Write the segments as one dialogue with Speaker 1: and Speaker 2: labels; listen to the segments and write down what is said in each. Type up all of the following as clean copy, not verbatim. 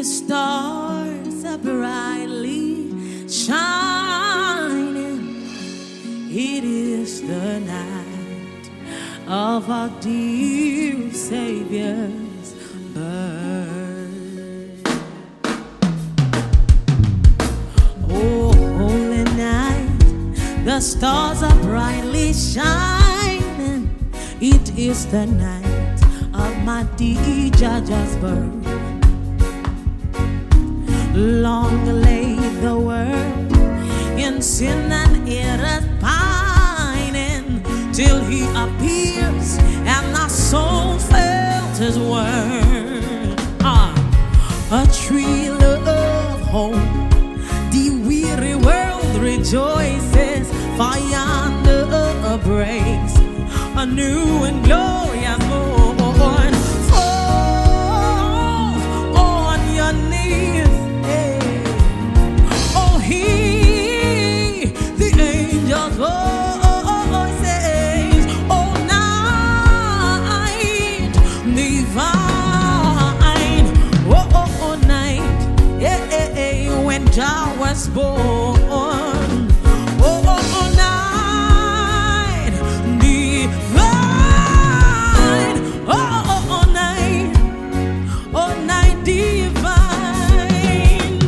Speaker 1: stars are brightly shining. It is the night of our dear Savior's birth. Oh, holy night, the stars are brightly shining. It is the night of my dear Judge's birth. Long lay the world in sin and error pining, till he appears and our soul felt his word. A tree of hope, the weary world rejoices, for yonder breaks a new and glorious morn. Fall on your knees. Jah was born. Oh, night divine. Oh, night divine.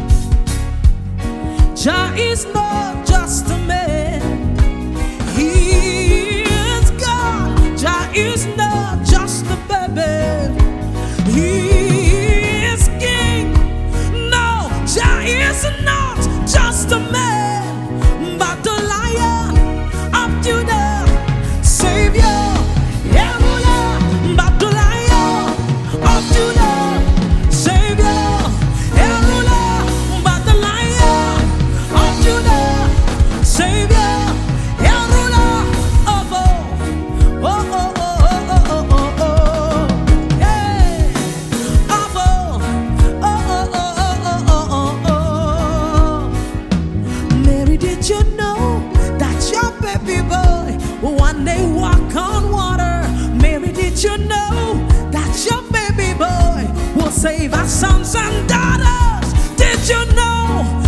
Speaker 1: Jah is not just a man, he is God. Jah is not just a baby, he is king. No, Jah is not just a man, but the Lion of Judah, Savior, yeah, ruler. But the Lion of Judah, Savior, yeah, ruler. But the Lion of Judah, Savior, yeah, ruler of all. Oh, oh, oh, oh, oh, oh, oh, oh. Yeah, of all. Oh, oh, oh, oh, oh, oh, oh. Mary, did you know that your baby boy one day walk on water? Mary, did you know that your baby boy will save our sons and daughters? Did you know